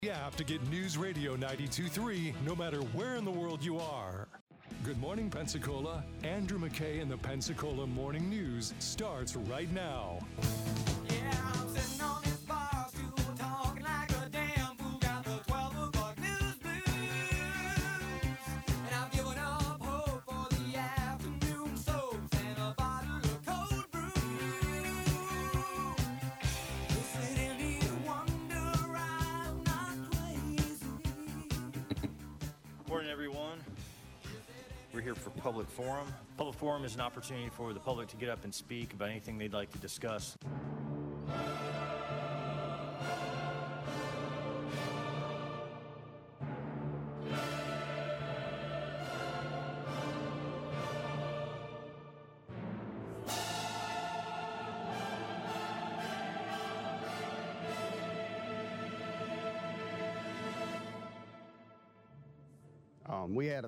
You have to get News Radio 92.3 no matter where in the world you are. Good morning, Pensacola. Andrew McKay and the Pensacola Morning News starts right now. Yeah, I'm sitting on this bar stool talking like a damn fool. Got the 12 o'clock news blues. And I've given up hope for the afternoon soaps and a bottle of cold brew. Is it any wonder I'm not crazy? Morning, everyone. We're here for Public Forum. Public Forum is an opportunity for the public to get up and speak about anything they'd like to discuss. We had a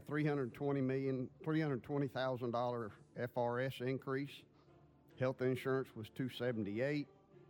$320,000 FRS increase. Health insurance was $278.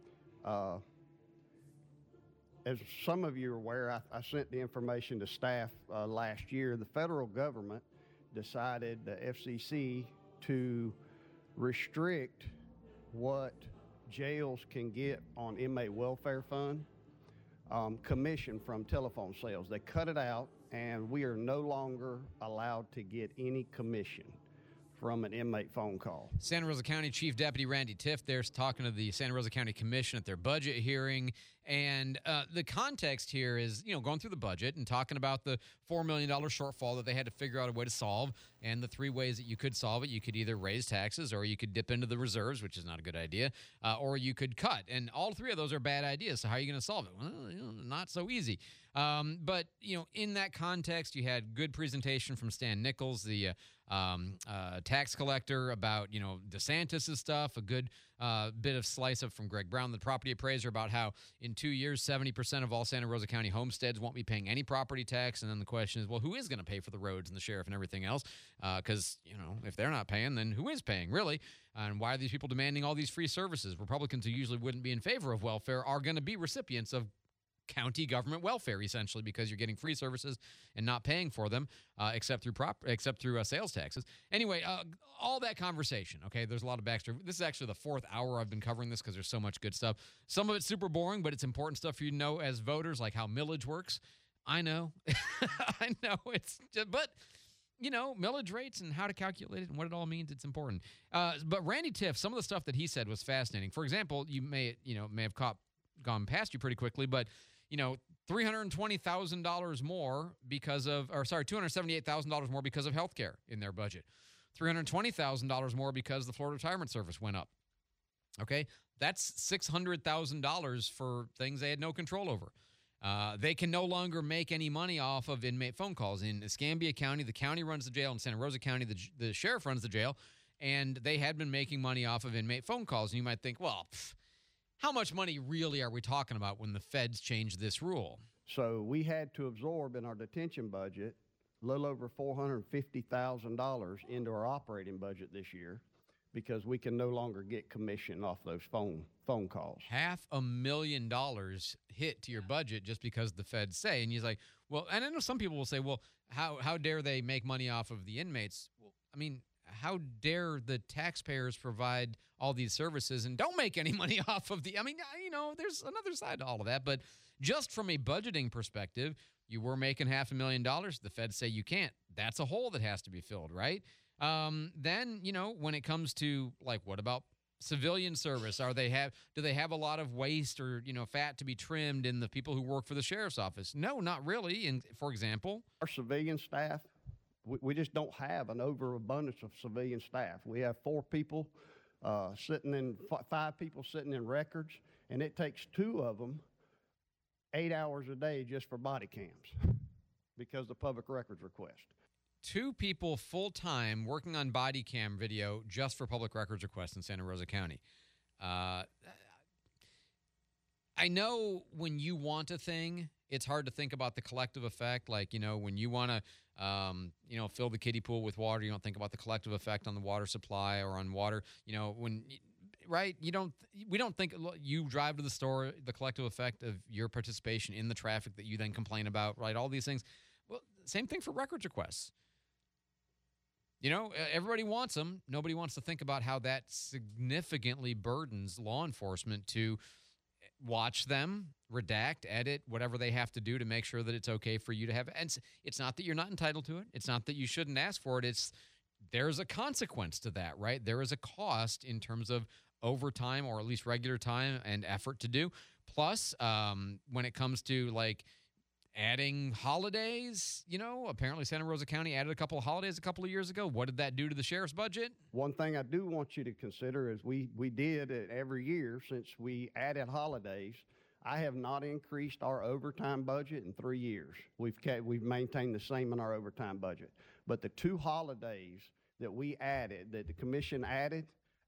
As some of you are aware, I sent the information to staff last year. The federal government decided, the FCC, to restrict what jails can get on inmate welfare fund commission from telephone sales. They cut it out, and we are no longer allowed to get any commission from an inmate phone call. Santa Rosa County Chief Deputy Randy Tiff there's talking to the Santa Rosa County Commission at their budget hearing. And the context here is, going through the budget and talking about the $4 million shortfall that they had to figure out a way to solve. And the three ways that you could solve it: you could either raise taxes, or you could dip into the reserves, which is not a good idea, or you could cut. And all three of those are bad ideas. So how are you going to solve it? Well, not so easy. But in that context, you had good presentation from Stan Nichols, the tax collector, about DeSantis' stuff. A good bit of slice up from Greg Brown, the property appraiser, about how in 2 years 70% of all Santa Rosa County homesteads won't be paying any property tax. And then the question is, well, who is going to pay for the roads and the sheriff and everything else? Because if they're not paying, then who is paying, really? And why are these people demanding all these free services? Republicans, who usually wouldn't be in favor of welfare, are going to be recipients of county government welfare, essentially, because you're getting free services and not paying for them, except through sales taxes. Anyway, all that conversation. Okay, there's a lot of backstory. This is actually the fourth hour I've been covering this because there's so much good stuff. Some of it's super boring, but it's important stuff for you to know as voters, like how millage works. I know, I know it's just, but millage rates and how to calculate it and what it all means, it's important. But Randy Tiff, some of the stuff that he said was fascinating. For example, you may have gone past you pretty quickly, but $320,000 more $278,000 more because of health care in their budget. $320,000 more because the Florida Retirement Service went up. Okay, that's $600,000 for things they had no control over. They can no longer make any money off of inmate phone calls. In Escambia County, the county runs the jail. In Santa Rosa County, the sheriff runs the jail. And they had been making money off of inmate phone calls. And you might think, well, how much money really are we talking about when the feds changed this rule? So we had to absorb in our detention budget a little over $450,000 into our operating budget this year because we can no longer get commission off those phone calls. $500,000 hit to your budget just because the feds say. And he's like, well, and I know some people will say, well, how dare they make money off of the inmates? Well, I mean, how dare the taxpayers provide all these services and don't make any money off of there's another side to all of that. But just from a budgeting perspective, you were making $500,000. The feds say you can't. That's a hole that has to be filled, right? Then, when it comes to, like, what about civilian service? Do they have a lot of waste or, fat to be trimmed in the people who work for the sheriff's office? No, not really. And for example, our civilian staff, we just don't have an overabundance of civilian staff. We have 5 people sitting in records, and it takes 2 of them 8 hours a day just for body cams because the public records request. 2 people full-time working on body cam video just for public records requests in Santa Rosa County. I know when you want a thing, it's hard to think about the collective effect. Like, when you want to, fill the kiddie pool with water, you don't think about the collective effect on the water supply or on water. right? We don't think look, you drive to the store, the collective effect of your participation in the traffic that you then complain about, right? All these things. Well, same thing for records requests. Everybody wants them. Nobody wants to think about how that significantly burdens law enforcement to watch them, redact, edit, whatever they have to do to make sure that it's okay for you to have. And it's not that you're not entitled to it. It's not that you shouldn't ask for it. There's a consequence to that, right? There is a cost in terms of overtime or at least regular time and effort to do. Plus, when it comes to like adding holidays, apparently Santa Rosa County added a couple of holidays a couple of years ago. What did that do to the sheriff's budget? One thing I do want you to consider is we did it every year since we added holidays. I have not increased our overtime budget in 3 years. We've maintained the same in our overtime budget. But the 2 holidays that we added, that the commission added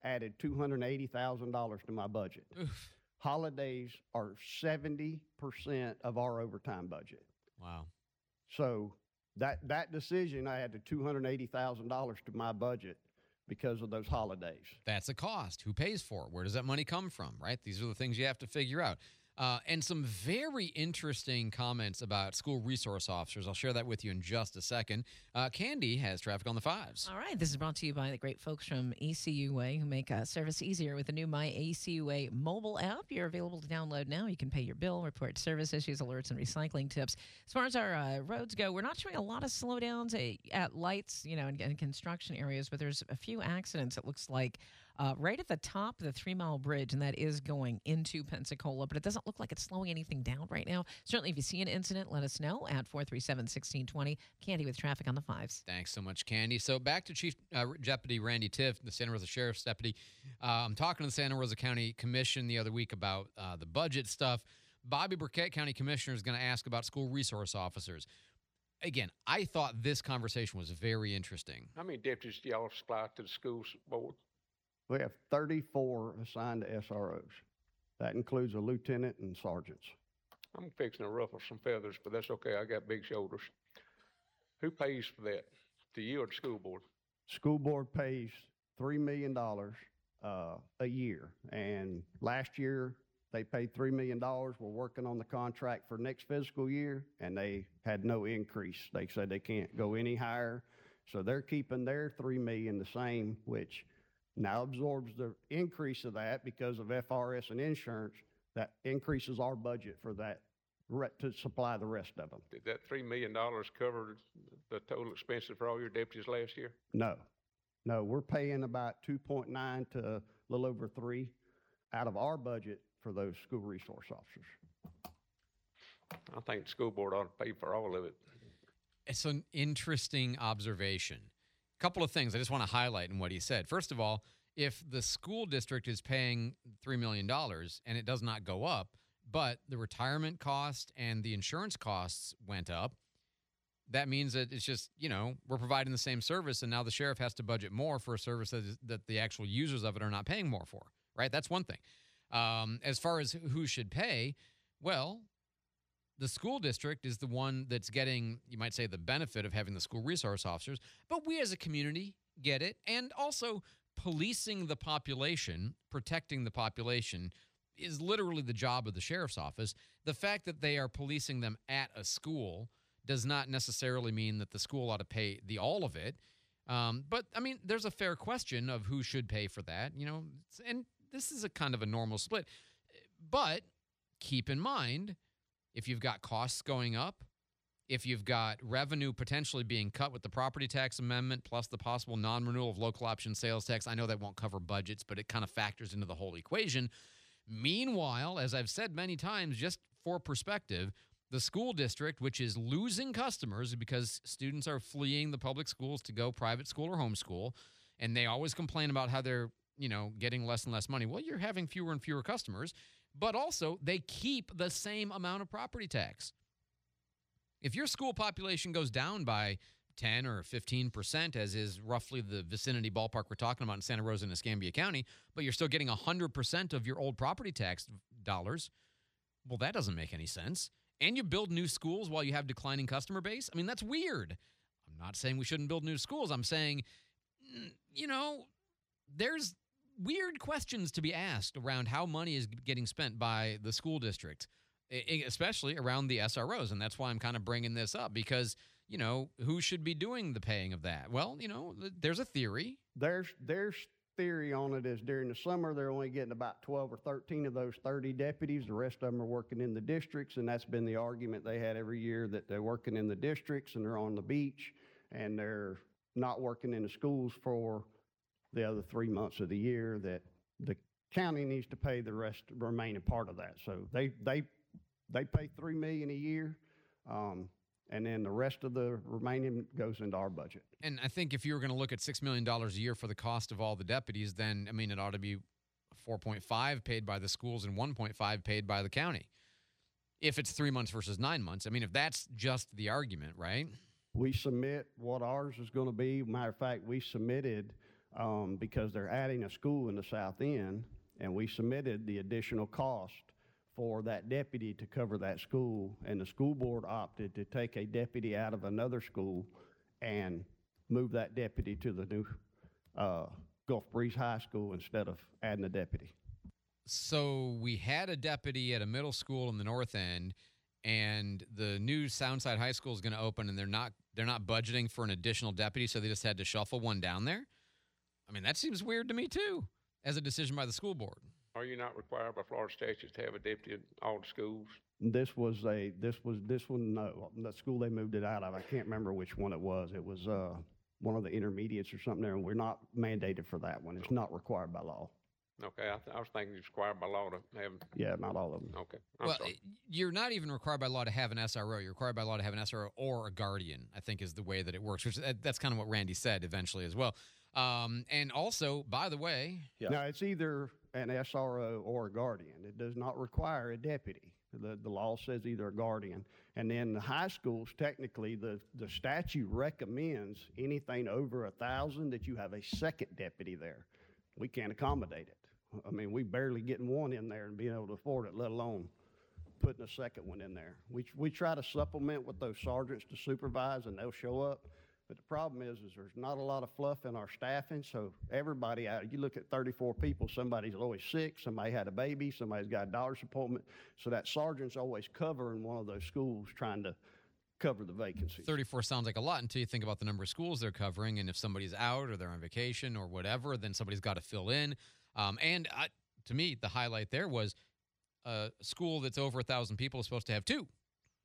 $280,000 to my budget. Oof. Holidays are 70% of our overtime budget. Wow. So that decision, I added $280,000 to my budget because of those holidays. That's a cost. Who pays for it? Where does that money come from, right? These are the things you have to figure out. And some very interesting comments about school resource officers. I'll share that with you in just a second. Candy has traffic on the 5s. All right, this is brought to you by the great folks from ECUA who make service easier with the new My ECUA mobile app. You're available to download now. You can pay your bill, report service issues, alerts, and recycling tips. As far as our roads go, we're not showing a lot of slowdowns at lights, in construction areas, but there's a few accidents, it looks like, right at the top of the 3 Mile Bridge, and that is going into Pensacola, but it doesn't look like it's slowing anything down right now. Certainly, if you see an incident, let us know at 437-1620. Candy with traffic on the 5s. Thanks so much, Candy. So back to Chief Deputy Randy Tiff, the Santa Rosa Sheriff's Deputy. I'm talking to the Santa Rosa County Commission the other week about the budget stuff. Bobby Burkett, County Commissioner, is going to ask about school resource officers. Again, I thought this conversation was very interesting. How many deputies do y'all supply to the schools board? We have 34 assigned to SROs. That includes a lieutenant and sergeants. I'm fixing to ruffle some feathers, but that's okay. I got big shoulders. Who pays for that? To you or the school board? School board pays $3 million a year. And last year, they paid $3 million. We're working on the contract for next fiscal year, and they had no increase. They said they can't go any higher. So they're keeping their $3 million the same, which now absorbs the increase of that because of FRS and insurance. That increases our budget for that to supply the rest of them. Did that $3 million cover the total expenses for all your deputies last year? No, we're paying about 2.9 to a little over 3 out of our budget for those school resource officers. I think the school board ought to pay for all of it. It's an interesting observation. A couple of things I just want to highlight in what he said. First of all, if the school district is paying $3 million and it does not go up, but the retirement cost and the insurance costs went up, that means that it's just, we're providing the same service, and now the sheriff has to budget more for a service that the actual users of it are not paying more for, right? That's one thing. As far as who should pay, well, the school district is the one that's getting, you might say, the benefit of having the school resource officers, but we as a community get it. And also, policing the population, protecting the population is literally the job of the sheriff's office. The fact that they are policing them at a school does not necessarily mean that the school ought to pay all of it. But, I mean, there's a fair question of who should pay for that, and this is a kind of a normal split. But keep in mind, if you've got costs going up, if you've got revenue potentially being cut with the property tax amendment plus the possible non-renewal of local option sales tax, I know that won't cover budgets, but it kind of factors into the whole equation. Meanwhile, as I've said many times, just for perspective, the school district, which is losing customers because students are fleeing the public schools to go private school or homeschool, and they always complain about how they're, getting less and less money. Well, you're having fewer and fewer customers, but also they keep the same amount of property tax. If your school population goes down by 10 or 15%, as is roughly the vicinity ballpark we're talking about in Santa Rosa and Escambia County, but you're still getting 100% of your old property tax dollars, well, that doesn't make any sense. And you build new schools while you have declining customer base? I mean, that's weird. I'm not saying we shouldn't build new schools. I'm saying, there's weird questions to be asked around how money is getting spent by the school district, especially around the SROs. And that's why I'm kind of bringing this up because, who should be doing the paying of that? Well, there's a theory. There's theory on it is during the summer, they're only getting about 12 or 13 of those 30 deputies. The rest of them are working in the districts, and that's been the argument they had every year, that they're working in the districts and they're on the beach and they're not working in the schools for the other 3 months of the year, that the county needs to pay the remaining part of that. So they pay $3 million a year. And then the rest of the remaining goes into our budget. And I think if you were going to look at $6 million a year for the cost of all the deputies, then, it ought to be 4.5 paid by the schools and 1.5 paid by the county. If it's 3 months versus 9 months. If that's just the argument, right? We submit what ours is going to be. Matter of fact, we submitted, because they're adding a school in the South End, and we submitted the additional cost for that deputy to cover that school, and the school board opted to take a deputy out of another school and move that deputy to the new Gulf Breeze High School instead of adding a deputy. So we had a deputy at a middle school in the North End, and the new Soundside High School is going to open, and they're not budgeting for an additional deputy, so they just had to shuffle one down there. That seems weird to me too, as a decision by the school board. Are you not required by Florida statutes to have a deputy in all the schools? This one, no. The school they moved it out of, I can't remember which one it was. It was one of the intermediates or something there, and we're not mandated for that one. It's not required by law. Okay, I was thinking it's required by law to have. Yeah, not all of them. Okay, I'm sorry. You're not even required by law to have an SRO. You're required by law to have an SRO or a guardian, I think is the way that it works, which that's kind of what Randy said eventually as well. And also, by the way... Yeah. Now, it's either an SRO or a guardian. It does not require a deputy. The law says either a guardian. And then the high schools, technically, the statute recommends anything over 1,000 that you have a second deputy there. We can't accommodate it. We barely getting one in there and being able to afford it, let alone putting a second one in there. We try to supplement with those sergeants to supervise, and they'll show up. But the problem is there's not a lot of fluff in our staffing, so everybody out, you look at 34 people, somebody's always sick, somebody had a baby, somebody's got a doctor's appointment, so that sergeant's always covering one of those schools trying to cover the vacancies. 34 sounds like a lot until you think about the number of schools they're covering, and if somebody's out or they're on vacation or whatever, then somebody's got to fill in. To me, the highlight there was a school that's over 1,000 people is supposed to have 2.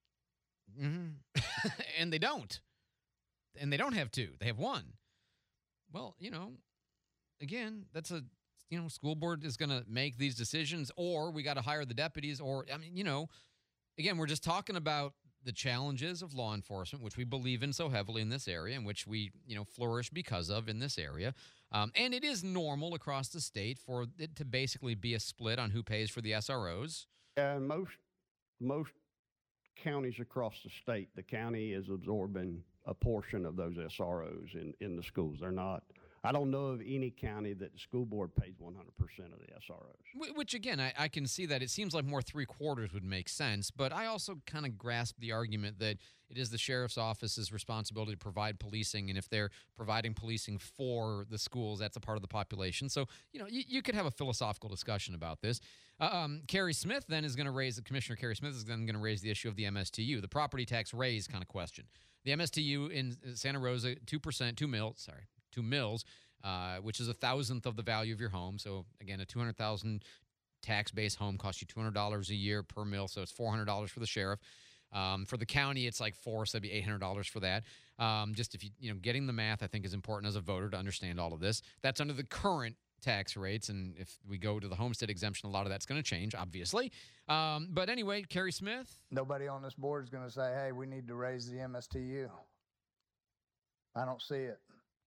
Mm-hmm. And they don't. And they don't have 2. They have 1. Well, again, that's school board is going to make these decisions, or we got to hire the deputies, or, again, we're just talking about the challenges of law enforcement, which we believe in so heavily in this area, and which we, flourish because of in this area. And it is normal across the state for it to basically be a split on who pays for the SROs. And most counties across the state, the county is absorbing a portion of those SROs in the schools. They're not. I don't know of any county that the school board pays 100% of the SROs. Which, again, I can see that. It seems like more 3/4 would make sense, but I also kind of grasp the argument that it is the sheriff's office's responsibility to provide policing, and if they're providing policing for the schools, that's a part of the population. So, you could have a philosophical discussion about this. Carrie Smith then is going to raise, Commissioner Carrie Smith is then going to raise the issue of the MSTU, the property tax raise kind of question. The MSTU in Santa Rosa, 2%, 2 mills, which is 1,000th of the value of your home. So, again, a $200,000 tax-based home costs you $200 a year per mill, so it's $400 for the sheriff. For the county, it's like $400, so that'd be $800 for that. Just if getting the math, I think, is important as a voter to understand all of this. That's under the current tax rates, and if we go to the homestead exemption, a lot of that's going to change, obviously. But anyway, Carrie Smith. Nobody on this board is going to say, hey, we need to raise the MSTU. I don't see it.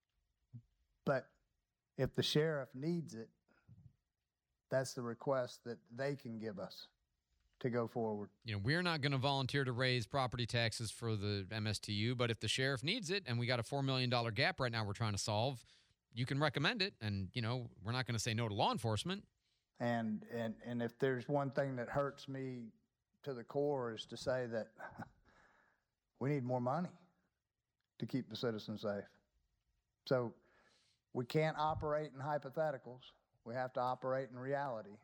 But if the sheriff needs it, that's the request that they can give us to go forward. We're not going to volunteer to raise property taxes for the MSTU, but if the sheriff needs it and we got a $4 million gap right now we're trying to solve, you can recommend it. And, we're not going to say no to law enforcement. And if there's one thing that hurts me to the core is to say that we need more money to keep the citizens safe. So we can't operate in hypotheticals. We have to operate in reality.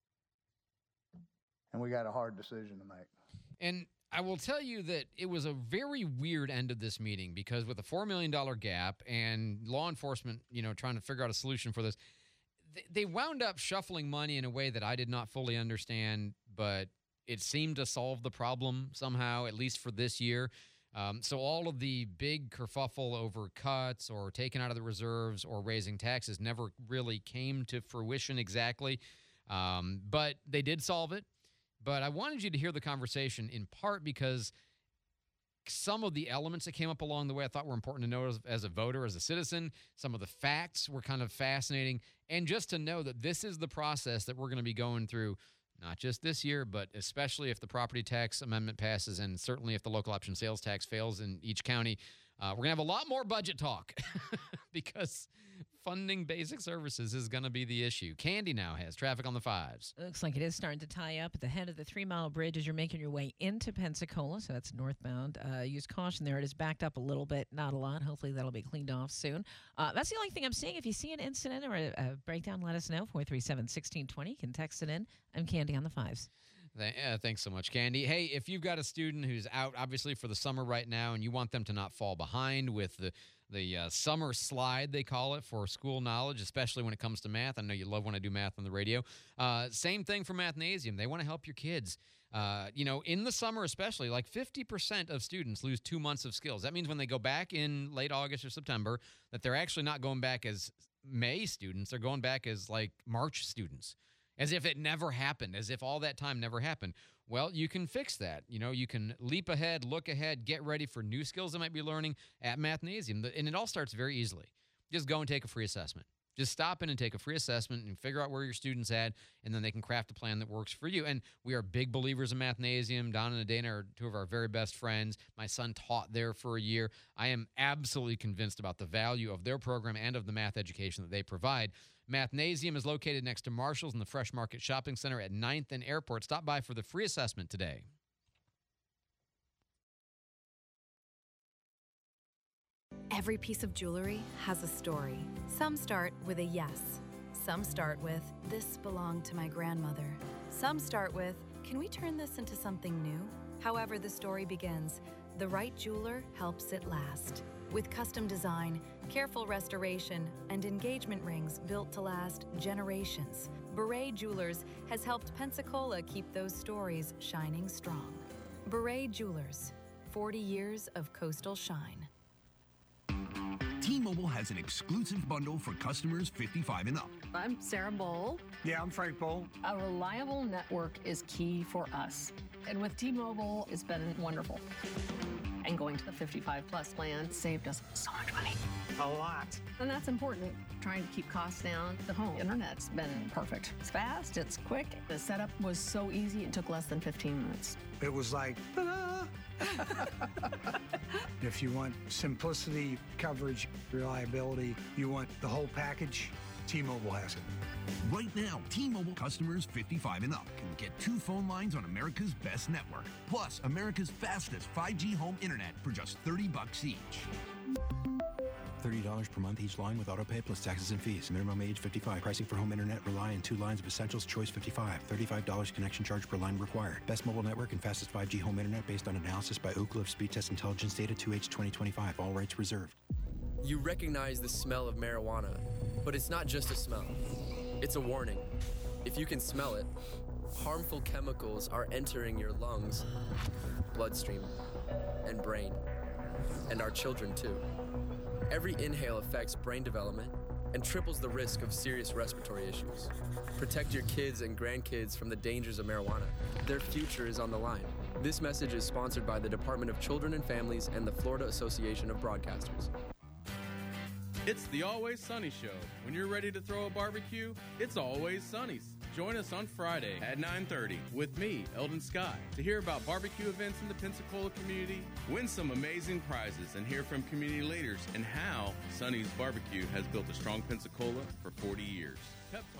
And we got a hard decision to make. And I will tell you that it was a very weird end of this meeting because with a $4 million gap and law enforcement, trying to figure out a solution for this, they wound up shuffling money in a way that I did not fully understand, but it seemed to solve the problem somehow, at least for this year. So all of the big kerfuffle over cuts or taking out of the reserves or raising taxes never really came to fruition exactly. But they did solve it. But I wanted you to hear the conversation in part because some of the elements that came up along the way I thought were important to know as a voter, as a citizen. Some of the facts were kind of fascinating. And just to know that this is the process that we're going to be going through, not just this year, but especially if the property tax amendment passes and certainly if the local option sales tax fails in each county. We're going to have a lot more budget talk because funding basic services is going to be the issue. Candy now has traffic on the 5s. Looks like it is starting to tie up at the head of the 3 Mile Bridge as you're making your way into Pensacola. So that's northbound. Use caution there. It is backed up a little bit, not a lot. Hopefully that'll be cleaned off soon. That's the only thing I'm seeing. If you see an incident or a breakdown, let us know. 437-1620. You can text it in. I'm Candy on the 5s. Thanks so much, Candy. Hey, if you've got a student who's out, obviously, for the summer right now, and you want them to not fall behind with the summer slide, they call it, for school knowledge, especially when it comes to math. I know you love when I do math on the radio. Same thing for Mathnasium. They want to help your kids. In the summer especially, like 50% of students lose 2 months of skills. That means when they go back in late August or September, that they're actually not going back as May students. They're going back as, like, March students. As if it never happened, as if all that time never happened. Well, you can fix that. You can leap ahead, look ahead, get ready for new skills they might be learning at Mathnasium. And it all starts very easily. Just go and take a free assessment. Just stop in and take a free assessment and figure out where your student's at, and then they can craft a plan that works for you. And we are big believers in Mathnasium. Don and Dana are two of our very best friends. My son taught there for a year. I am absolutely convinced about the value of their program and of the math education that they provide. Mathnasium is located next to Marshall's in the Fresh Market Shopping Center at 9th and Airport. Stop by for the free assessment today. Every piece of jewelry has a story. Some start with a yes. Some start with, this belonged to my grandmother. Some start with, can we turn this into something new? However the story begins, the right jeweler helps it last. With custom design, careful restoration, and engagement rings built to last generations, Beret Jewelers has helped Pensacola keep those stories shining strong. Beret Jewelers, 40 years of coastal shine. T-Mobile has an exclusive bundle for customers 55 and up. I'm Sarah Bowl. Yeah, I'm Frank Bowl. A reliable network is key for us. And with T-Mobile, it's been wonderful. And going to the 55-plus plan saved us so much money. A lot. And that's important. Trying to keep costs down. The home internet's been perfect. It's fast, it's quick. The setup was so easy, it took less than 15 minutes. It was like, ta-da! If you want simplicity, coverage, reliability, you want the whole package, T-Mobile has it. Right now, T-Mobile customers 55 and up can get 2 phone lines on America's best network, plus America's fastest 5G home internet for just $30 each. $30 per month each line with autopay plus taxes and fees. Minimum age 55. Pricing for home internet rely on 2 lines of essentials. Choice 55. $35 connection charge per line required. Best mobile network and fastest 5G home internet based on analysis by Ookla of Speed Test Intelligence data 2H 2025. All rights reserved. You recognize the smell of marijuana, but it's not just a smell. It's a warning. If you can smell it, harmful chemicals are entering your lungs, bloodstream, and brain, and our children too. Every inhale affects brain development and triples the risk of serious respiratory issues. Protect your kids and grandkids from the dangers of marijuana. Their future is on the line. This message is sponsored by the Department of Children and Families and the Florida Association of Broadcasters. It's the Always Sunny Show. When you're ready to throw a barbecue, it's Always Sunny's. Join us on Friday at 9:30 with me, Eldon Scott, to hear about barbecue events in the Pensacola community, win some amazing prizes, and hear from community leaders and how Sunny's Barbecue has built a strong Pensacola for 40 years. Pep Talk.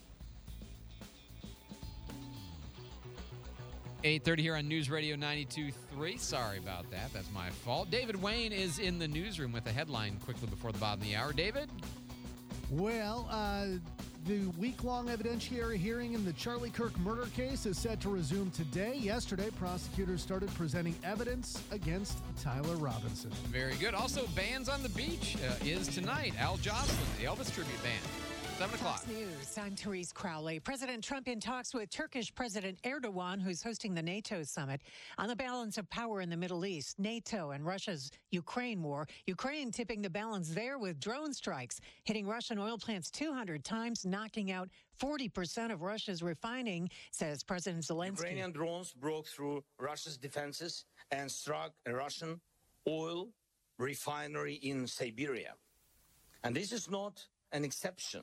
8:30 here on News Radio 92.3. Sorry about that. That's my fault. David Wayne is in the newsroom with a headline quickly before the bottom of the hour. David? Well, The week-long evidentiary hearing in the Charlie Kirk murder case is set to resume today. Yesterday, prosecutors started presenting evidence against Tyler Robinson. Very good. Also, Bands on the Beach is tonight. Al Joslin, the Elvis Tribute Band. 7 o'clock. Fox News. I'm Therese Crowley. President Trump in talks with Turkish President Erdogan, who's hosting the NATO summit, on the balance of power in the Middle East, NATO and Russia's Ukraine war. Ukraine tipping the balance there with drone strikes, hitting Russian oil plants 200 times, knocking out 40% of Russia's refining, says President Zelensky. Ukrainian drones broke through Russia's defenses and struck a Russian oil refinery in Siberia. And this is not an exception.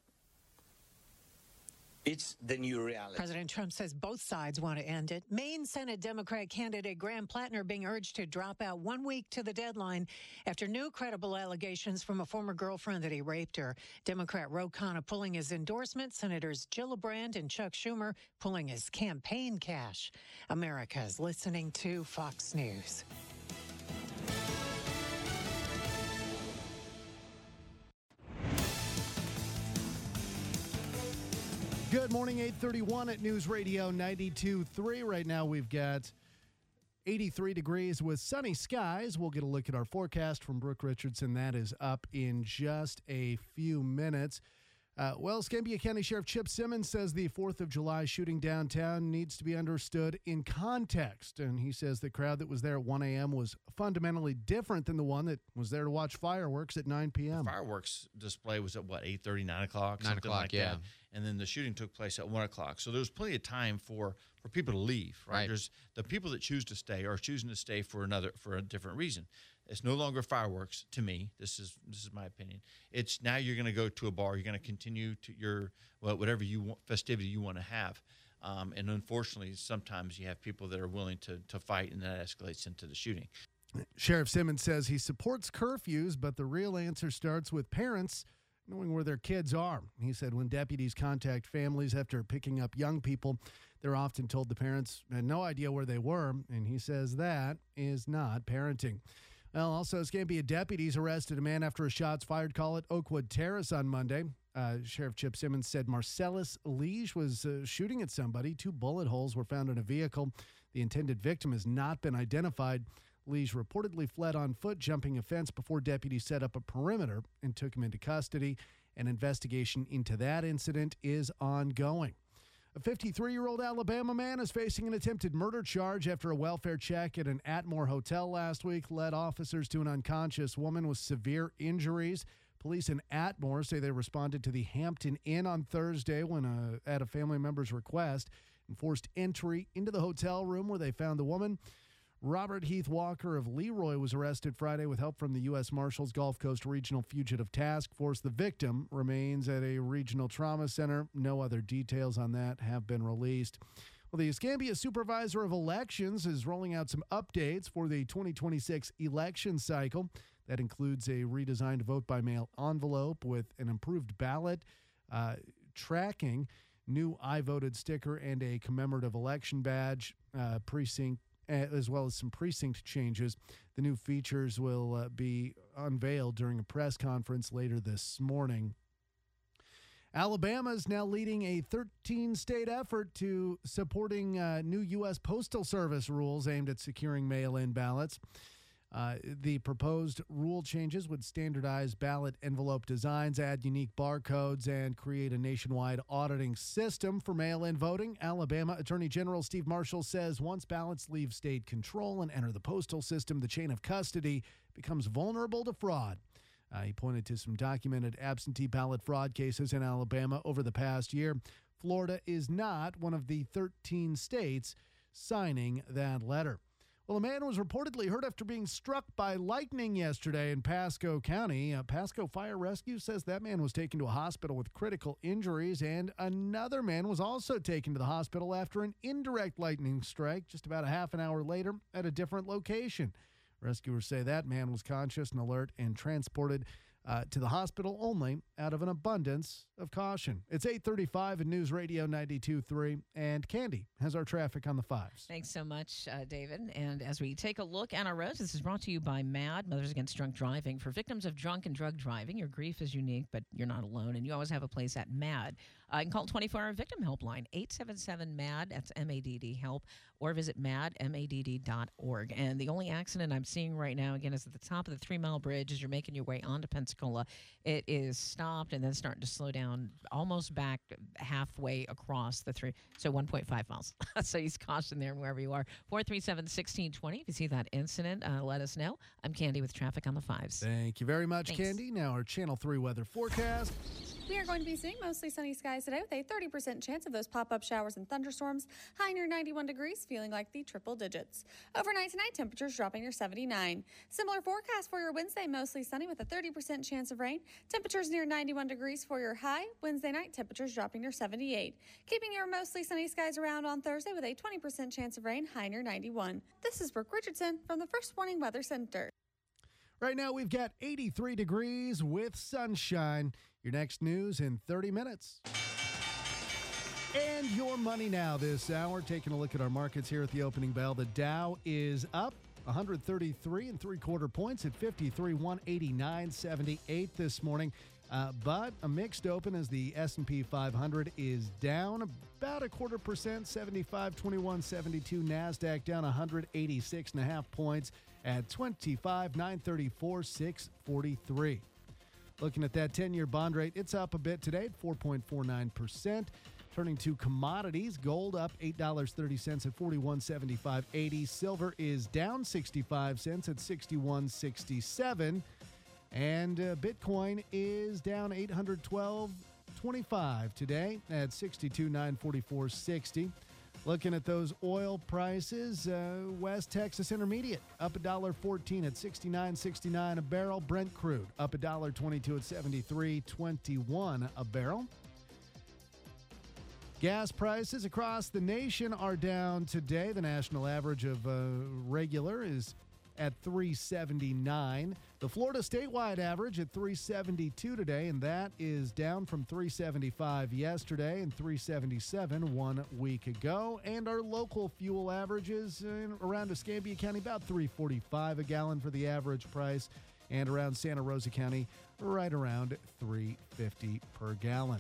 It's the new reality. President Trump says both sides want to end it. Maine Senate Democrat candidate Graham Plattner being urged to drop out 1 week to the deadline after new credible allegations from a former girlfriend that he raped her. Democrat Ro Khanna pulling his endorsement. Senators Gillibrand and Chuck Schumer pulling his campaign cash. America's listening to Fox News. Good morning, 8:31 at News Radio 92.3. Right now we've got 83 degrees with sunny skies. We'll get a look at our forecast from Brooke Richardson. That is up in just a few minutes. Escambia County Sheriff Chip Simmons says the 4th of July shooting downtown needs to be understood in context. And he says the crowd that was there at 1 a.m. was fundamentally different than the one that was there to watch fireworks at 9 p.m. The fireworks display was at, 8:30, 9 o'clock? 9 o'clock, like yeah. that. And then the shooting took place at 1 o'clock. So there was plenty of time for people to leave, right? There's the people that choose to stay are choosing to stay for a different reason. It's no longer fireworks to me. This is my opinion. It's now you're going to go to a bar. You're going to continue to your whatever festivity you want to have. And unfortunately, sometimes you have people that are willing to fight, and that escalates into the shooting. Sheriff Simmons says he supports curfews, but the real answer starts with parents knowing where their kids are. He said when deputies contact families after picking up young people, they're often told the parents had no idea where they were, and he says that is not parenting. Well, also, Escambia deputies arrested a man after a shots fired call at Oakwood Terrace on Monday. Sheriff Chip Simmons said Marcellus Lige was shooting at somebody. 2 bullet holes were found in a vehicle. The intended victim has not been identified. Lige reportedly fled on foot, jumping a fence before deputies set up a perimeter and took him into custody. An investigation into that incident is ongoing. A 53-year-old Alabama man is facing an attempted murder charge after a welfare check at an Atmore hotel last week led officers to an unconscious woman with severe injuries. Police in Atmore say they responded to the Hampton Inn on Thursday when at a family member's request and forced entry into the hotel room where they found the woman. Robert Heath Walker of Leroy was arrested Friday with help from the U.S. Marshals Gulf Coast Regional Fugitive Task Force. The victim remains at a regional trauma center. No other details on that have been released. Well, the Escambia Supervisor of Elections is rolling out some updates for the 2026 election cycle. That includes a redesigned vote-by-mail envelope with an improved ballot tracking, new I voted sticker, and a commemorative election badge, precinct, as well as some precinct changes. The new features will be unveiled during a press conference later this morning. Alabama is now leading a 13-state effort to supporting new U.S. Postal Service rules aimed at securing mail-in ballots. The proposed rule changes would standardize ballot envelope designs, add unique barcodes, and create a nationwide auditing system for mail-in voting. Alabama Attorney General Steve Marshall says once ballots leave state control and enter the postal system, the chain of custody becomes vulnerable to fraud. He pointed to some documented absentee ballot fraud cases in Alabama over the past year. Florida is not one of the 13 states signing that letter. Well, a man was reportedly hurt after being struck by lightning yesterday in Pasco County. Pasco Fire Rescue says that man was taken to a hospital with critical injuries, and another man was also taken to the hospital after an indirect lightning strike just about a half an hour later at a different location. Rescuers say that man was conscious and alert and transported to the hospital only out of an abundance of caution. It's 8:35 in News Radio 92.3, and Candy has our traffic on the 5s. Thanks so much, David. And as we take a look at our roads, this is brought to you by MAD, Mothers Against Drunk Driving. For victims of drunk and drug driving, your grief is unique, but you're not alone, and you always have a place at MAD. You can call 24-hour victim helpline, 877-MAD, that's MADD help, or visit madd.org. And the only accident I'm seeing right now, again, is at the top of the 3 Mile Bridge as you're making your way onto Pensacola. It is stopped and then starting to slow down almost back halfway across the 1.5 miles. So use caution there wherever you are. 437-1620. If you see that incident, let us know. I'm Candy with traffic on the 5s. Thank you very much, Thanks. Candy. Now our Channel 3 weather forecast. We are going to be seeing mostly sunny skies today with a 30% chance of those pop-up showers and thunderstorms. High near 91 degrees, feeling like the triple digits. Overnight tonight, temperatures dropping near 79. Similar forecast for your Wednesday, mostly sunny with a 30% chance of rain. Temperatures near 91 degrees for your high. Wednesday night, temperatures dropping near 78. Keeping your mostly sunny skies around on Thursday with a 20% chance of rain, high near 91. This is Brooke Richardson from the First Warning Weather Center. Right now, we've got 83 degrees with sunshine. Your next news in 30 minutes. And your money now this hour. Taking a look at our markets here at the opening bell. The Dow is up 133 3/4 points at 53,189.78 this morning. But a mixed open as the S&P 500 is down about 0.25%, 75.2172. NASDAQ down 186.5 points at 25,934.643. Looking at that 10-year bond rate, it's up a bit today at 4.49%. Turning to commodities, gold up $8.30 at 41.7580. Silver is down 65 cents at 61.67. And Bitcoin is down $812.25 today at 62,944.60. Looking at those oil prices, West Texas Intermediate up $1.14 at 69.69 a barrel. Brent crude up $1.22 at 73.21 a barrel. Gas prices across the nation are down today. The national average of regular is at $3.79. The Florida statewide average at $3.72 today, and that is down from $3.75 yesterday and $3.77 1 week ago. And our local fuel averages around Escambia County about $3.45 a gallon for the average price, and around Santa Rosa County right around $3.50 per gallon.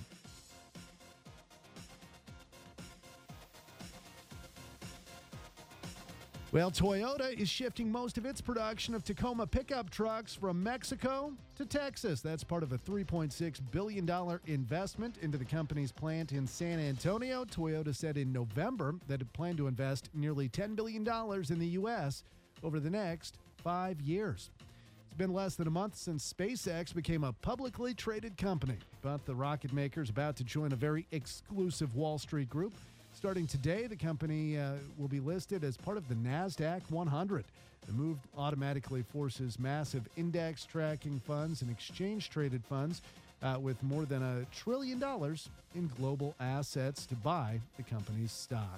Well, Toyota is shifting most of its production of Tacoma pickup trucks from Mexico to Texas. That's part of a $3.6 billion investment into the company's plant in San Antonio. Toyota said in November that it planned to invest nearly $10 billion in the U.S. over the next 5 years. It's been less than a month since SpaceX became a publicly traded company, but the rocket maker is about to join a very exclusive Wall Street group. Starting today, the company will be listed as part of the NASDAQ 100. The move automatically forces massive index tracking funds and exchange-traded funds with more than $1 trillion in global assets to buy the company's stock.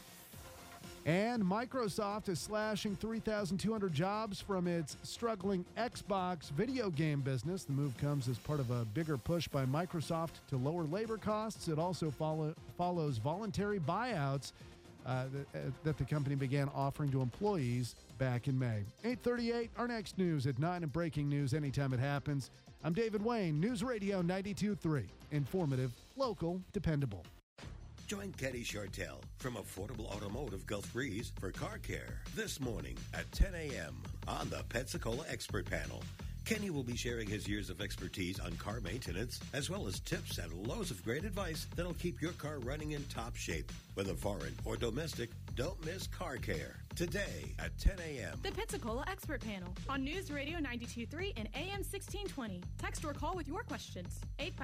And Microsoft is slashing 3,200 jobs from its struggling Xbox video game business. The move comes as part of a bigger push by Microsoft to lower labor costs. It also follows voluntary buyouts that the company began offering to employees back in May. 8:38, our next news at 9 and breaking news anytime it happens. I'm David Wayne, News Radio 92.3. Informative, local, dependable. Join Kenny Chartel from Affordable Automotive Gulf Breeze for car care this morning at 10 a.m. on the Pensacola Expert Panel. Kenny will be sharing his years of expertise on car maintenance, as well as tips and loads of great advice that'll keep your car running in top shape. Whether foreign or domestic, don't miss car care today at 10 a.m. The Pensacola Expert Panel on News Radio 92.3 and AM 1620. Text or call with your questions.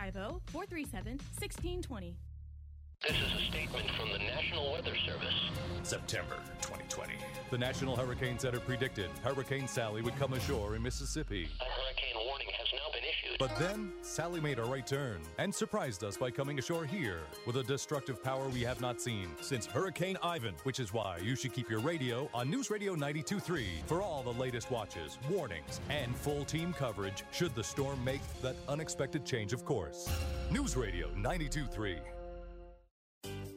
850-437-1620. This is a statement from the National Weather Service. September 2020. The National Hurricane Center predicted Hurricane Sally would come ashore in Mississippi. A hurricane warning has now been issued. But then, Sally made a right turn and surprised us by coming ashore here with a destructive power we have not seen since Hurricane Ivan, which is why you should keep your radio on News Radio 92.3 for all the latest watches, warnings, and full team coverage should the storm make that unexpected change of course. News Radio 92.3.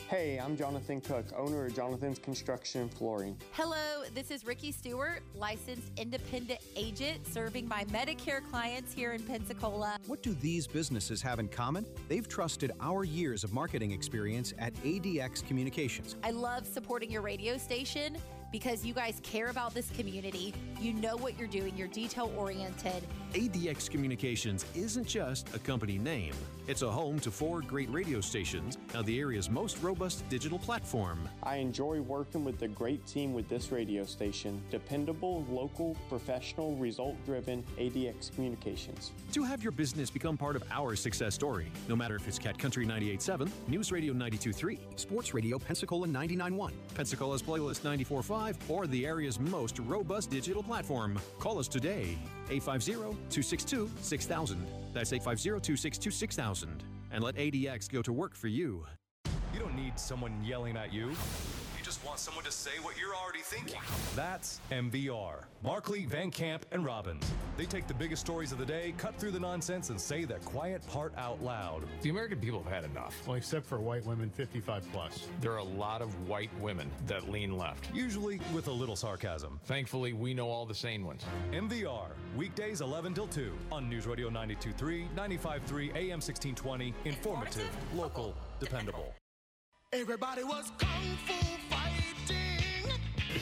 Hey, I'm Jonathan Cook, owner of Jonathan's Construction and Flooring. Hello, this is Ricky Stewart, licensed independent agent serving my Medicare clients here in Pensacola. What do these businesses have in common? They've trusted our years of marketing experience at ADX Communications. I love supporting your radio station because you guys care about this community. You know what you're doing. You're detail-oriented. ADX Communications isn't just a company name. It's a home to 4 great radio stations, now the area's most robust digital platform. I enjoy working with the great team with this radio station. Dependable, local, professional, result-driven ADX Communications. To have your business become part of our success story, no matter if it's Cat Country 98.7, News Radio 92.3, Sports Radio Pensacola 99.1, Pensacola's Playlist 94.5, or the area's most robust digital platform. Call us today, 850-262-6000. That's 850-262-6000. And let ADX go to work for you. You don't need someone yelling at you. You just want someone to say what you're already thinking. That's MVR. Markley, Van Camp, and Robbins. They take the biggest stories of the day, cut through the nonsense, and say the quiet part out loud. The American people have had enough. Well, except for white women 55 plus. There are a lot of white women that lean left. Usually with a little sarcasm. Thankfully, we know all the sane ones. MVR, weekdays 11 till 2 on News Radio 92.3, 95.3, AM 1620. Informative, local, dependable. Everybody was kung fu fighting.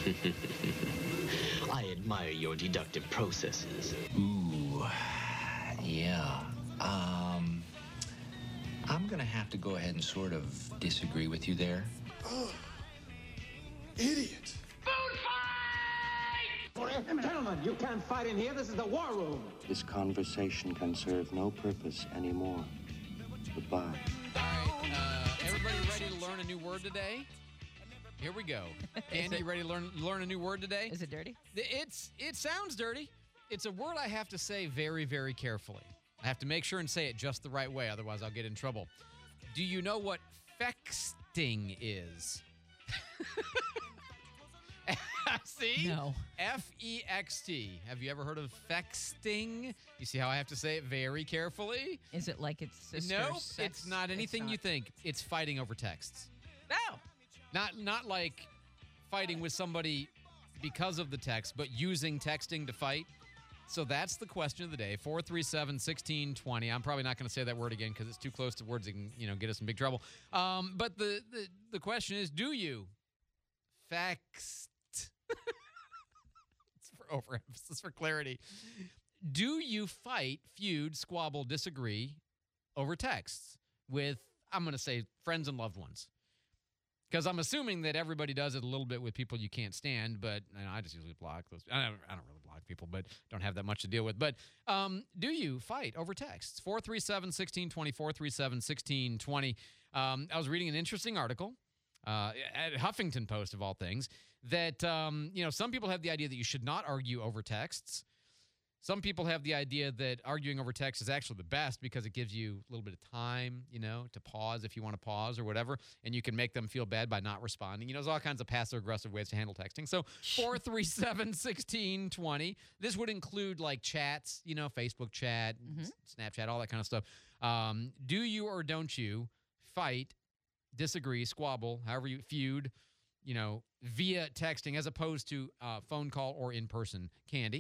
I admire your deductive processes. Ooh, yeah. I'm gonna have to go ahead and sort of disagree with you there. Oh, idiot. Gentlemen, you can't fight in here. This is the war room. This conversation can serve no purpose anymore. Goodbye. Everybody ready to learn a new word today? Here we go. Andy, you ready to learn a new word today? Is it dirty? It sounds dirty. It's a word I have to say very, very carefully. I have to make sure and say it just the right way, otherwise I'll get in trouble. Do you know what fexting is? See? No. F-E-X-T. Have you ever heard of fexting? You see how I have to say it very carefully? Is it like it's sister Nope, sex? it's not anything you think. It's fighting over texts. No. Not like fighting with somebody because of the text, but using texting to fight. So that's the question of the day. 437-1620. I'm probably not going to say that word again because it's too close to words that can, get us in big trouble. But the question is, do you fext? It's for overemphasis, for clarity. Do you fight, feud, squabble, disagree over texts with, I'm going to say, friends and loved ones? Because I'm assuming that everybody does it a little bit with people you can't stand, but I just usually block those. I don't really block people, but don't have that much to deal with. But do you fight over texts? 437-1620, 437-1620. I was reading an interesting article at Huffington Post, of all things, that, some people have the idea that you should not argue over texts. Some people have the idea that arguing over text is actually the best because it gives you a little bit of time, to pause if you want to pause or whatever, and you can make them feel bad by not responding. There's all kinds of passive-aggressive ways to handle texting. So 437-1620. This would include, like, chats, Facebook chat, Snapchat, all that kind of stuff. Do you or don't you fight, disagree, squabble, however you feud, via texting as opposed to phone call or in person? Candy?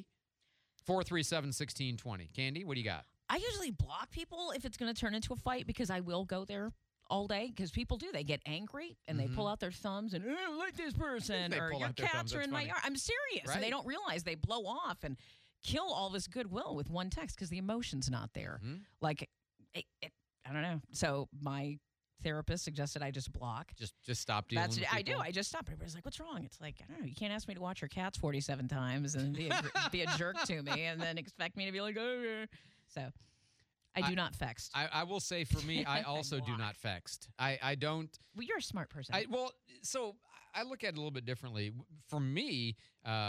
437-1620. Candy, what do you got? I usually block people if it's going to turn into a fight because I will go there all day because people do. They get angry and they pull out their thumbs and, I don't like this person, or your cats are in my yard. I'm serious. Right? And they don't realize they blow off and kill all this goodwill with one text because the emotion's not there. Like, I don't know. So my therapist suggested I just block. Just stop dealing with people? I do. I just stop. Everybody's like, what's wrong? It's like, I don't know. You can't ask me to watch your cats 47 times and be a jerk to me and then expect me to be like, oh. So I do not fext. I will say for me, I also do not fext. I don't. Well, you're a smart person. So I look at it a little bit differently. For me,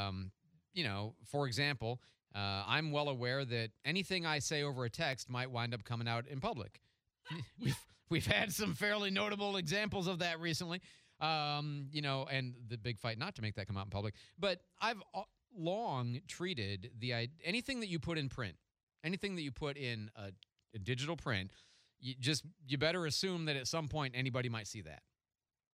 for example, I'm well aware that anything I say over a text might wind up coming out in public. We've had some fairly notable examples of that recently, and the big fight not to make that come out in public. But I've long treated anything that you put in print, anything that you put in a digital print, you better assume that at some point anybody might see that.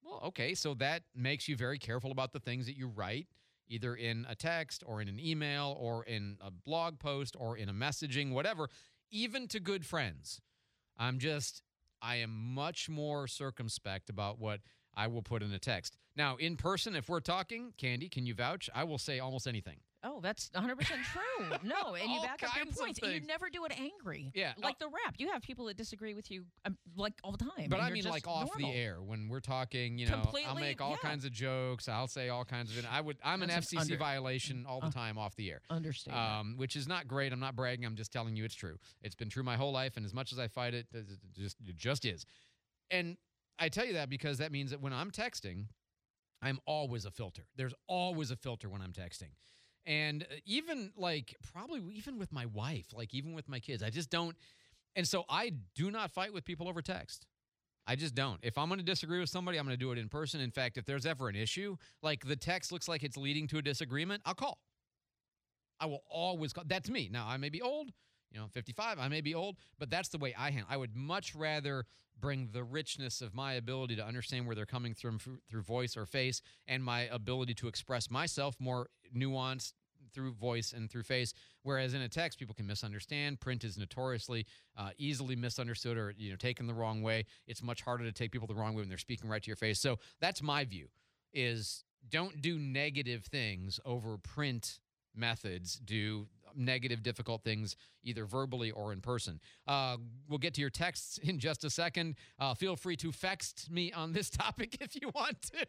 Well, okay, so that makes you very careful about the things that you write, either in a text or in an email or in a blog post or in a messaging, whatever, even to good friends. I am much more circumspect about what I will put in a text. Now, in person, if we're talking, Candy, can you vouch? I will say almost anything. Oh, that's 100% true. No, and you All back up your kinds of points. And you things. never do it angry. Yeah. Like the rap. You have people that disagree with you like all the time. But and I you're mean, just like off normal. the air when we're talking, you know, I'll Completely, make all yeah. kinds of jokes. I'll say all kinds of. I'm an That's FCC violation all the time off the air. Understand. Which is not great. I'm not bragging. I'm just telling you it's true. It's been true my whole life, and as much as I fight it, it just is. And I tell you that because that means that when I'm texting, I'm always a filter. There's always a filter when I'm texting. And even probably even with my wife, even with my kids, I just don't. And so I do not fight with people over text. I just don't. If I'm going to disagree with somebody, I'm going to do it in person. In fact, if there's ever an issue, like the text looks like it's leading to a disagreement, I'll call. I will always call. That's me. Now, I may be old, 55, I may be old, but that's the way I handle. I would much rather bring the richness of my ability to understand where they're coming through voice or face and my ability to express myself more nuanced through voice and through face, whereas in a text, people can misunderstand. Print is notoriously easily misunderstood or taken the wrong way. It's much harder to take people the wrong way when they're speaking right to your face. So that's my view, is don't do negative things over print methods. Do negative, difficult things either verbally or in person. We'll get to your texts in just a second. Feel free to text me on this topic if you want to.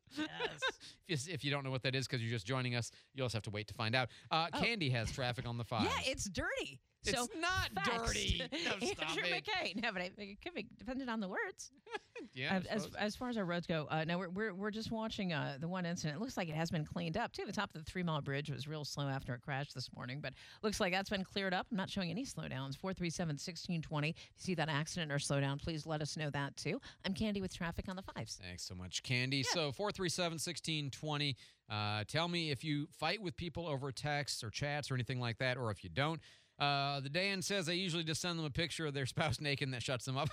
Yes. If you don't know what that is because you're just joining us, you'll also have to wait to find out. Candy has traffic on the 5. Yeah, it's dirty. It's so not facts. dirty. No, stop Andrew it. McKay. No, but it could be depending on the words. Yeah. As far as our roads go, now we're just watching the one incident. It looks like it has been cleaned up too. The top of the 3 Mile Bridge was real slow after it crashed this morning, but looks like that's been cleared up. I'm not showing any slowdowns. 437-1620. If you see that accident or slowdown, please let us know that too. I'm Candy with traffic on the 5s. Thanks so much, Candy. So 437-1620. Tell me if you fight with people over texts or chats or anything like that, or if you don't. The Dan says I usually just send them a picture of their spouse naked and that shuts them up.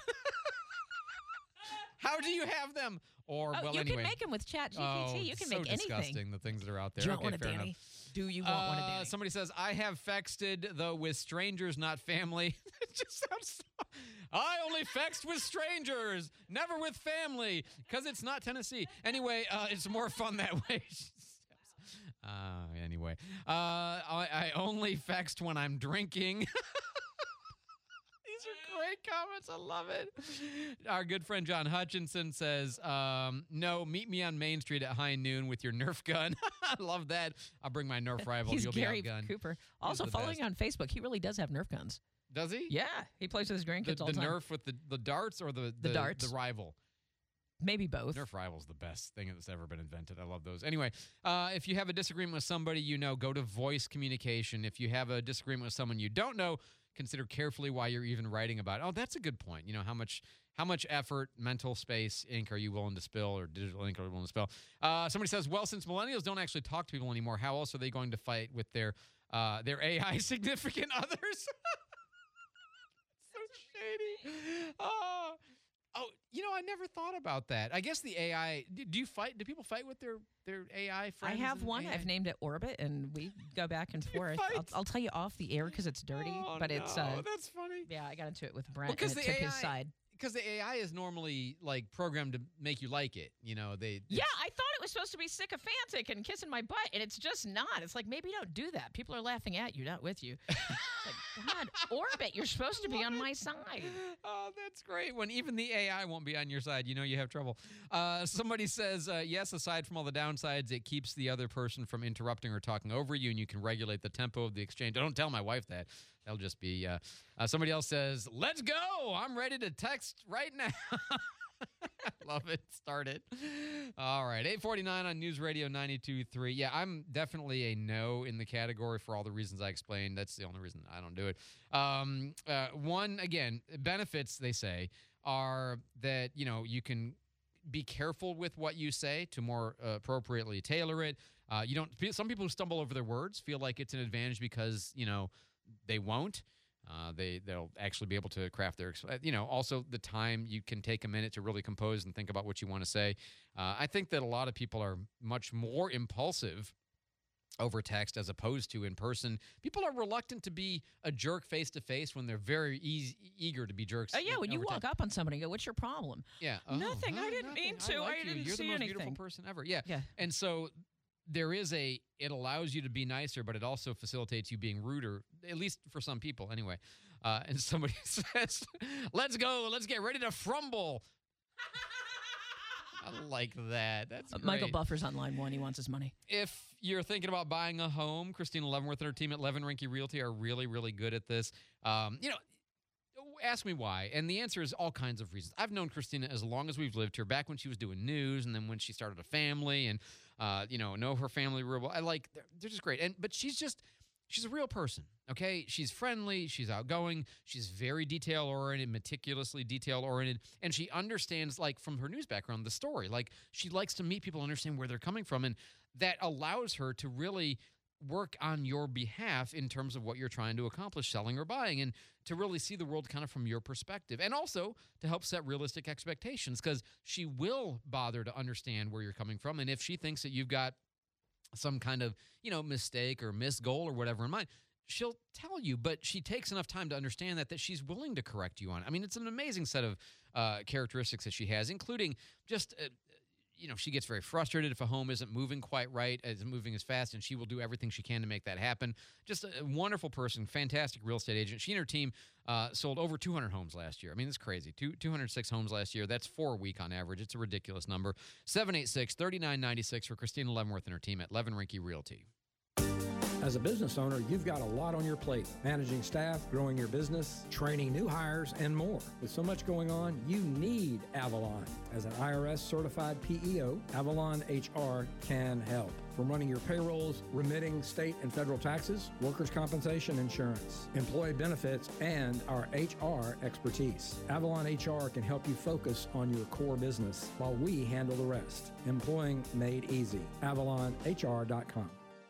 How do you have them? Or you anyway. can make them with ChatGPT. You can make anything. Disgusting, the things that are out there. Do you want one, fair Danny? enough. Do you want one, Danny? Somebody says, I have fexted, though, with strangers, not family. It just sounds so... I only fexed with strangers, never with family, because it's not Tennessee. Anyway, it's more fun that way. Anyway, I only fexed when I'm drinking. These are great comments. I love it. Our good friend John Hutchinson says, no, meet me on Main Street at high noon with your Nerf gun. I love that. I'll bring my Nerf rifle. He's You'll Gary be outgunned. Cooper. He's Also, the following best. on Facebook, he really does have Nerf guns. Does he? Yeah, he plays with his grandkids all the time. Nerf with the darts or the darts. The rival? Maybe both. Nerf rival's the best thing that's ever been invented. I love those. Anyway, if you have a disagreement with somebody you know, go to voice communication. If you have a disagreement with someone you don't know, consider carefully why you're even writing about it. Oh, that's a good point. How much effort, mental space, ink are you willing to spill, or digital ink are you willing to spill? Somebody says, well, since millennials don't actually talk to people anymore, how else are they going to fight with their AI significant others? So shady. I never thought about that. I guess the AI. Do you fight? Do people fight with their AI friends? I have and one. AI? I've named it Orbit, and we go back and forth. I'll tell you off the air because it's dirty, but it's. That's funny. Yeah, I got into it with Brent, Because and it the took his AI side. Because the AI is normally programmed to make you like it. Yeah, I thought it was supposed to be sycophantic and kissing my butt, and it's just not. It's like, maybe don't do that. People are laughing at you, not with you. It's like, God, Orbit, you're supposed to be on my side. Oh, that's great. When even the AI won't be on your side, you have trouble. Somebody says, yes, aside from all the downsides, it keeps the other person from interrupting or talking over you, and you can regulate the tempo of the exchange. Don't tell my wife that. That'll just be... somebody else says, let's go. I'm ready to text right now. Love it. Start it. All right. 849 on News Radio 92.3. Yeah, I'm definitely a no in the category for all the reasons I explained. That's the only reason I don't do it. One, again, benefits, they say, are that, you can be careful with what you say to more appropriately tailor it. Some people who stumble over their words feel like it's an advantage because, they won't. They'll actually be able to craft their, also the time you can take a minute to really compose and think about what you want to say. I think that a lot of people are much more impulsive over text as opposed to in person. People are reluctant to be a jerk face to face when they're very eager to be jerks. When you walk up on somebody and go, "What's your problem?" Yeah. Nothing. I didn't mean to. I didn't You're see the most anything. beautiful person ever. Yeah. And so there is it allows you to be nicer, but it also facilitates you being ruder, at least for some people anyway. And somebody says, let's go. Let's get ready to frumble. I like that. That's great. Michael Buffer's on line 1. He wants his money. If you're thinking about buying a home, Christina Leavenworth and her team at Levin Rinke Realty are really, really good at this. Ask me why. And the answer is all kinds of reasons. I've known Christina as long as we've lived here, back when she was doing news and then when she started a family and, know her family real well. They're just great. But she's a real person, okay? She's friendly. She's outgoing. She's very detail-oriented, meticulously detail-oriented. And she understands, from her news background, the story. She likes to meet people, understand where they're coming from. And that allows her to really work on your behalf in terms of what you're trying to accomplish, selling or buying, and to really see the world kind of from your perspective. And also to help set realistic expectations, because she will bother to understand where you're coming from. And if she thinks that you've got some kind of, mistake or missed goal or whatever in mind, she'll tell you, but she takes enough time to understand that she's willing to correct you on it. I mean, it's an amazing set of characteristics that she has, including just, she gets very frustrated if a home isn't moving quite right, isn't moving as fast, and she will do everything she can to make that happen. Just a wonderful person, fantastic real estate agent. She and her team sold over 200 homes last year. I mean, it's crazy. 206 homes last year. That's 4 a week on average. It's a ridiculous number. 786-3996 for Christina Leavenworth and her team at Levin Rinke Realty. As a business owner, you've got a lot on your plate. Managing staff, growing your business, training new hires, and more. With so much going on, you need Avalon. As an IRS certified PEO, Avalon HR can help. From running your payrolls, remitting state and federal taxes, workers' compensation insurance, employee benefits, and our HR expertise. Avalon HR can help you focus on your core business while we handle the rest. Employing made easy. AvalonHR.com.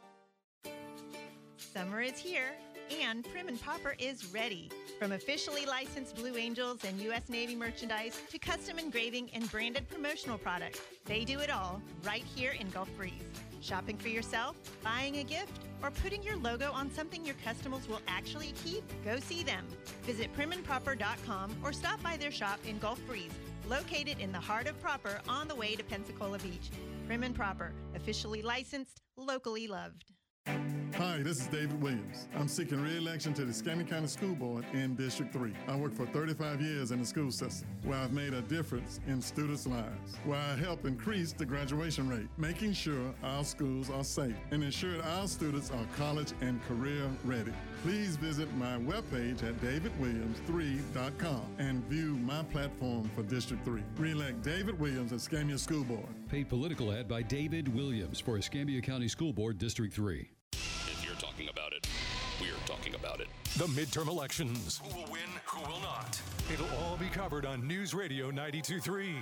Summer is here, and Prim and Popper is ready. From officially licensed Blue Angels and U.S. Navy merchandise to custom engraving and branded promotional products, they do it all right here in Gulf Breeze. Shopping for yourself, buying a gift, or putting your logo on something your customers will actually keep? Go see them. Visit primandproper.com or stop by their shop in Gulf Breeze, located in the heart of Proper on the way to Pensacola Beach. Prim and Proper, officially licensed, locally loved. Hi, this is David Williams. I'm seeking re-election to the Escambia County School Board in District 3. I worked for 35 years in the school system, where I've made a difference in students' lives, where I help increase the graduation rate, making sure our schools are safe, and ensure our students are college and career ready. Please visit my webpage at davidwilliams3.com and view my platform for District 3. Re-elect David Williams, Escambia School Board. Paid political ad by David Williams for Escambia County School Board, District 3. If you're talking about it, we're talking about it. The midterm elections. Who will win, who will not? It'll all be covered on News Radio 92.3.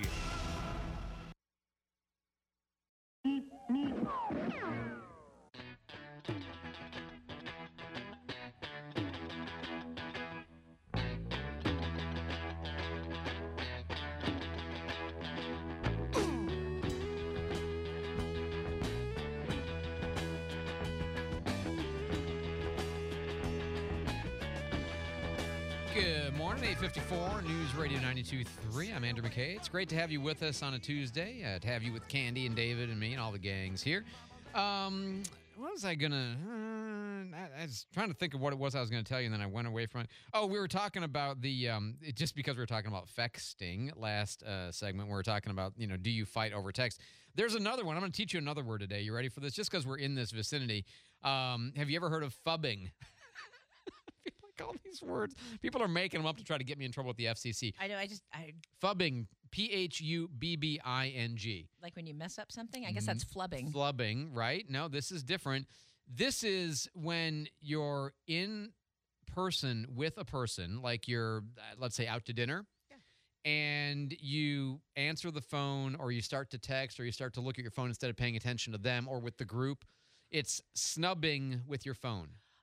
Good morning, 854 News Radio 92.3. I'm Andrew McKay. It's great to have you with us on a Tuesday, to have you with Candy and David and me and all the gangs here. What was I going to... I was trying to think of what it was I was going to tell you, and then I went away from it. Oh, we were talking about the... just because we were talking about fexting last segment, we were talking about, do you fight over text? There's another one. I'm going to teach you another word today. You ready for this? Just because we're in this vicinity. Have you ever heard of fubbing? All these words. People are making them up to try to get me in trouble with the FCC. I know. Fubbing. Phubbing. Like when you mess up something? I guess that's flubbing. Flubbing, right? No, this is different. This is when you're in person with a person, like you're, let's say, out to dinner, and you answer the phone, or you start to text, or you start to look at your phone instead of paying attention to them or with the group. It's snubbing with your phone.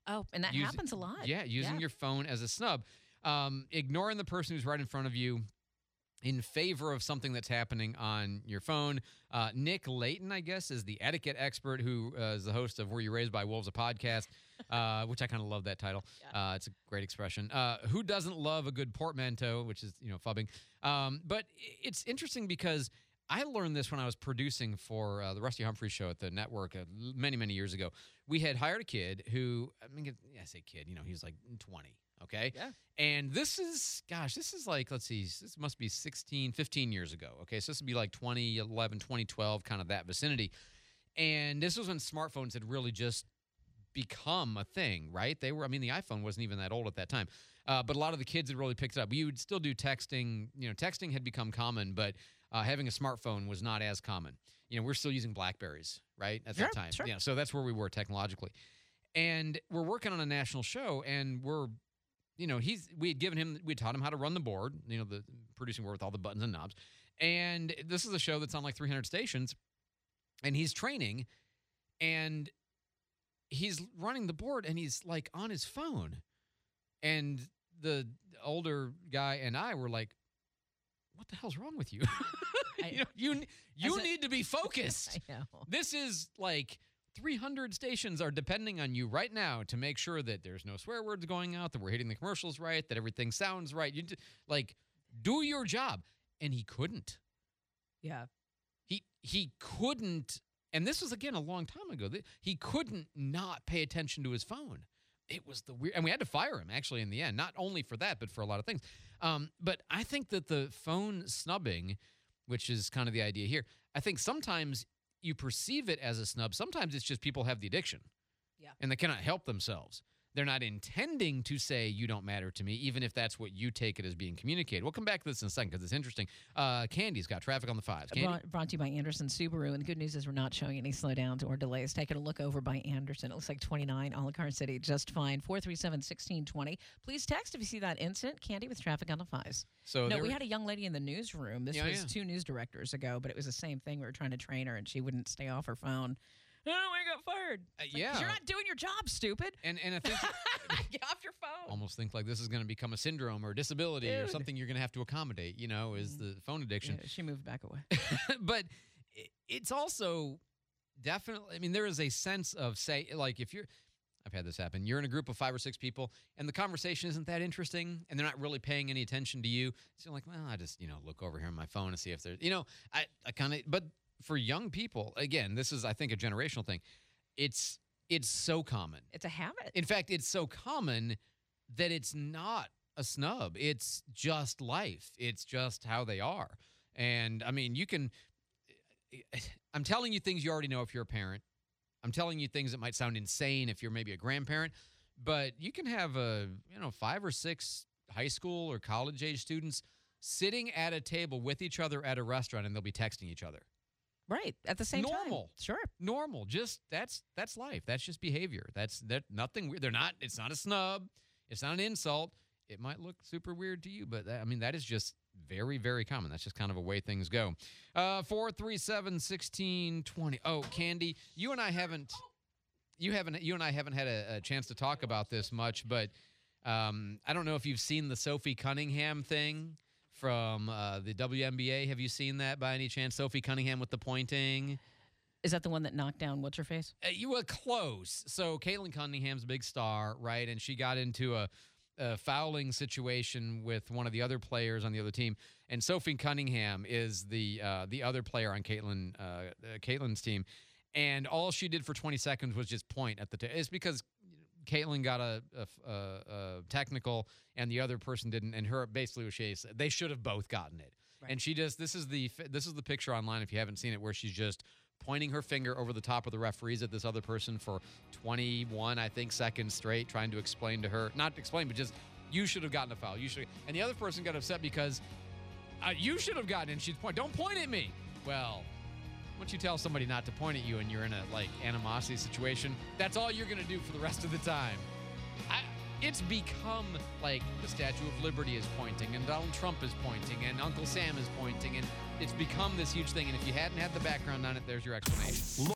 Oh, and that happens a lot. Yeah, using your phone as a snub. Ignoring the person who's right in front of you in favor of something that's happening on your phone. Nick Layton, I guess, is the etiquette expert who is the host of Were You Raised by Wolves, a podcast, which I kind of love that title. Yeah. It's a great expression. Who doesn't love a good portmanteau, which is, fubbing. But it's interesting because I learned this when I was producing for the Rusty Humphries show at the network many, many years ago. We had hired a kid who, I say kid, he's like 20. Okay. Yeah. And this is like, let's see, this must be 15 years ago. Okay. So this would be like 2011, 2012, kind of that vicinity. And this was when smartphones had really just become a thing, right? The iPhone wasn't even that old at that time. But a lot of the kids had really picked it up. We would still do texting. Texting had become common, but having a smartphone was not as common. We're still using BlackBerries, right? At that time. Sure. Yeah. So that's where we were technologically. And we're working on a national show, and we taught him how to run the board, the producing board with all the buttons and knobs. And this is a show that's on like 300 stations, and he's training, and he's running the board, and he's like on his phone. And the older guy and I were like, what the hell's wrong with you? You need to be focused. I know. This is like 300 stations are depending on you right now to make sure that there's no swear words going out, that we're hitting the commercials right, that everything sounds right. You do your job. And he couldn't. Yeah. He couldn't, and this was, again, a long time ago. He couldn't not pay attention to his phone. It was the weird, and we had to fire him, actually, in the end. Not only for that, but for a lot of things. But I think that the phone snubbing, which is kind of the idea here, I think sometimes you perceive it as a snub. Sometimes it's just people have the addiction. Yeah. And they cannot help themselves. They're not intending to say you don't matter to me, even if that's what you take it as being communicated. We'll come back to this in a second because it's interesting. Candy's got traffic on the 5s. Candy? Brought to you by Anderson Subaru. And the good news is we're not showing any slowdowns or delays. Taking a look over by Anderson. It looks like 29, all of Car City, just fine. 437-1620. Please text if you see that incident. Candy with traffic on the 5s. We had a young lady in the newsroom. This was 2 news directors ago, but it was the same thing. We were trying to train her, and she wouldn't stay off her phone. Oh, I got fired. Yeah. You're not doing your job, stupid. And I think get off your phone. Almost think like this is going to become a syndrome or a disability or something you're going to have to accommodate, is the phone addiction. Yeah, she moved back away. But it's also definitely, there is a sense of, I've had this happen. You're in a group of 5 or 6 people, and the conversation isn't that interesting, and they're not really paying any attention to you. So you're like, well, I just, look over here on my phone and see if there's, I kind of, but for young people, again, this is, I think, a generational thing. It's so common. It's a habit. In fact, it's so common that it's not a snub. It's just life. It's just how they are. And, I'm telling you things you already know if you're a parent. I'm telling you things that might sound insane if you're maybe a grandparent. But you can have 5 or 6 high school or college-age students sitting at a table with each other at a restaurant, and they'll be texting each other. Right, at the same time. Normal. Sure. Normal. Just that's life. That's just behavior. That's nothing weird. It's not a snub. It's not an insult. It might look super weird to you, but that is just very, very common. That's just kind of a way things go. 437-1620. Oh, Candy, you and I haven't had a chance to talk about this much, but I don't know if you've seen the Sophie Cunningham thing from the WNBA. Have you seen that by any chance? Sophie Cunningham with the pointing. Is that the one that knocked down what's-her-face? You were close. So Caitlin Cunningham's a big star, right? And she got into a fouling situation with one of the other players on the other team. And Sophie Cunningham is the other player on Caitlin's team. And all she did for 20 seconds was just point at the it's because Caitlin got a technical and the other person didn't, and her basically what she said, they should have both gotten it. Right. And she just this is the picture online if you haven't seen it, where she's just pointing her finger over the top of the referees at this other person for 21 seconds straight, trying to explain to her, not explain, but just, you should have gotten a foul. You should. And the other person got upset because you should have gotten it. And she's don't point at me. Well, once you tell somebody not to point at you and you're in a animosity situation, that's all you're going to do for the rest of the time. It's become like the Statue of Liberty is pointing and Donald Trump is pointing and Uncle Sam is pointing, and it's become this huge thing. And if you hadn't had the background on it, there's your explanation.